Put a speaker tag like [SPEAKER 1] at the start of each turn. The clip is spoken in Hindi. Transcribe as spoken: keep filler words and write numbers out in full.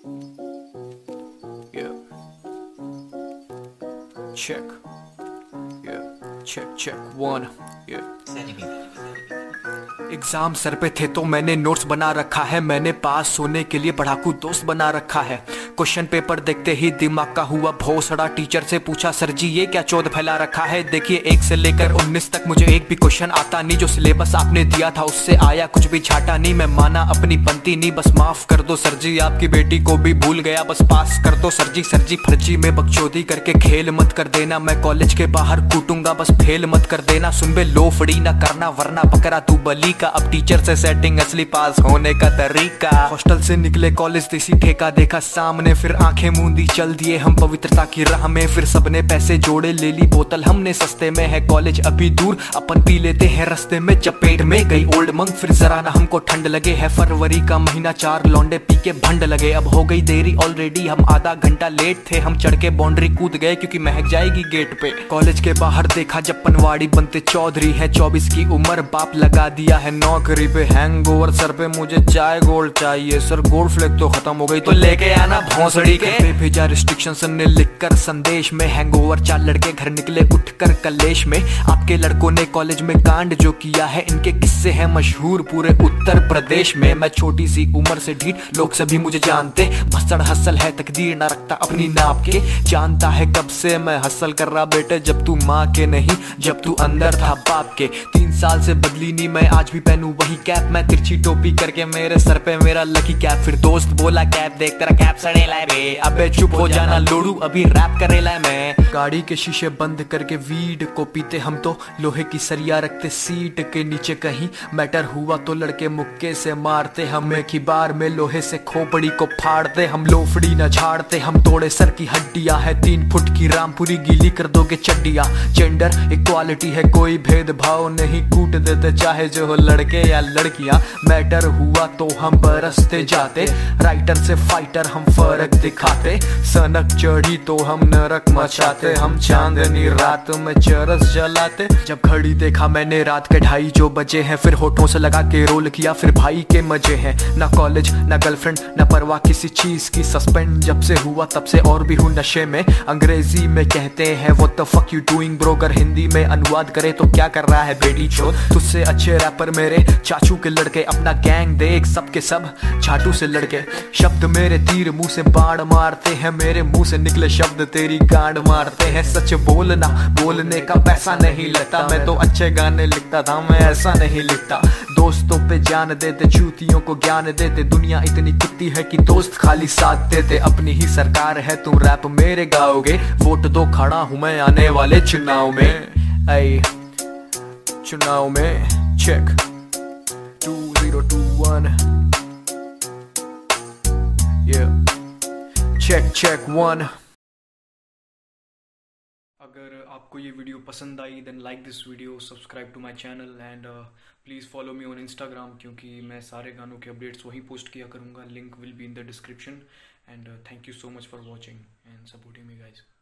[SPEAKER 1] Yeah. Check. Yeah. Check, check. One. Yeah. Exam sir पे थे तो मैंने नोट्स बना रखा है। मैंने पास होने के लिए पढ़ाकू दोस्त बना रखा है। क्वेश्चन पेपर देखते ही दिमाग का हुआ भोसड़ा। टीचर से पूछा सर जी ये क्या चौध फैला रखा है। देखिए एक से लेकर उन्नीस तक मुझे एक भी क्वेश्चन आता नहीं। जो सिलेबस आपने दिया था उससे आया कुछ भी छाटा नहीं। मैं माना अपनी बनती नहीं, बस माफ कर दो सर जी। आपकी बेटी को भी भूल गया, बस पास कर दो सर जी। सर जी फर्जी में बकचोदी करके खेल मत कर देना। मैं कॉलेज के बाहर कूटूंगा, बस फेल मत कर देना। सुन बे लो फड़ी ना करना वरना पकड़ा तू बली का। अब टीचर से सेटिंग असली पास होने का तरीका। हॉस्टल से निकले कॉलेज देसी ठेका देखा सामने। फिर आंखें मूंदी चल दिए हम पवित्रता की राह में। फिर सबने पैसे जोड़े ले ली बोतल हमने सस्ते में। है कॉलेज अभी दूर अपन पी लेते हैं रस्ते में। चपेट में गई ओल्ड मंग फिर जरा ना हमको ठंड लगे। है फरवरी का महीना चार लौंडे पी के भंड लगे। अब हो गई देरी ऑलरेडी, हम आधा घंटा लेट थे। हम चढ़ के बाउंड्री कूद गए क्योंकि महक जाएगी गेट पे। कॉलेज के बाहर देखा जब पनवाड़ी बनते चौधरी है। चौबीस की उम्र बाप लगा दिया है नौकरी पे। हैंगओवर सर पे मुझे चाय गोल्ड चाहिए। सर गोल्ड फ्लेक तो खत्म हो गई तो लेके आना भौंसड़ी के। पे भेजा रिस्ट्रिक्शन ने लिखकर संदेश में। हैंगओवर चार लड़के घर निकले उठकर कलेश में। आपके लड़कों ने कॉलेज में कांड जो किया है, इनके किस्से हैं मशहूर पूरे उत्तर प्रदेश में। मैं छोटी सी उम्र से ढीठ लोग सभी मुझे जानते। भसड़ हसल है तकदीर ना रखता अपनी नाप के। जानता है कब से मैं हसल कर रहा बेटे, जब तू माँ के नहीं जब तू अंदर था बाप के। तीन साल से बदली नहीं मैं आज भी पहनू वही कैप। मैं तिरछी टोपी करके मेरे सर पे मेरा लकी कैप। फिर दोस्त बोला कैप देख तेरा कैप सड़ेला है बे। अबे चुप हो जाना लोड़ू अभी रैप करेला मैं। गाड़ी के शीशे बंद करके वीड को पीते हम तो। लोहे की सरिया रखते सीट के नीचे कहीं। मैटर हुआ तो लड़के मुक्के से मारते। हम एक ही बार में लोहे से खोपड़ी को फाड़ते। हम लोफड़ी न झाड़ते, हम तोड़े सर की हड्डियां। है तीन फुट की रामपुरी गीली कर दोगे चड्डियां। जेंडर इक्वालिटी है कोई भेदभाव नहीं। कूट देते चाहे जो हो लड़के या लड़कियां। मैटर हुआ तो हम बरसते जाते। राइटर से फाइटर हम फर्क दिखाते। सनक चढ़ी तो हम नरक मचाते। हम चांदनी रात में चरस जलाते। जब घड़ी देखा मैंने रात के ढाई जो बजे हैं। फिर होठों से लगा के रोल किया फिर भाई के मजे हैं। ना कॉलेज ना गर्लफ्रेंड ना परवाह किसी चीज की। सस्पेंड जब से हुआ तब से और भी हूँ नशे में। अंग्रेजी में कहते हैं what the fuck you doing bro. अगर हिंदी में अनुवाद करे तो क्या कर रहा है बेटी चोद। तुझसे अच्छे रैपर मेरे चाचू के लड़के। अपना गैंग देख सब के सब झाटू से लड़के। शब्द मेरे तीर मुंह से बाण मारते हैं। मेरे मुंह से निकले शब्द तेरी गांड मारते हैं। सच बोलना बोलने का पैसा नहीं लेता। मैं तो अच्छे गाने लिखता था मैं ऐसा नहीं लिखता। दोस्तों पे जान देते चूतियों को ज्ञान देते। दुनिया इतनी कुत्ती है कि दोस्त खाली साथ देते। अपनी ही सरकार है तुम रैप मेरे गाओगे। वोट दो खड़ा हूं मैं आने वाले चुनाव में। ऐ चुनाव में check two zero two one. Yeah. Check check one. अगर आपको ये वीडियो पसंद आई then like this video, subscribe to my channel and please follow me on Instagram क्योंकि मैं सारे गानों के अपडेट्स वहीं पोस्ट किया करूँगा। Link will be in the description and thank you so much for watching and supporting me guys.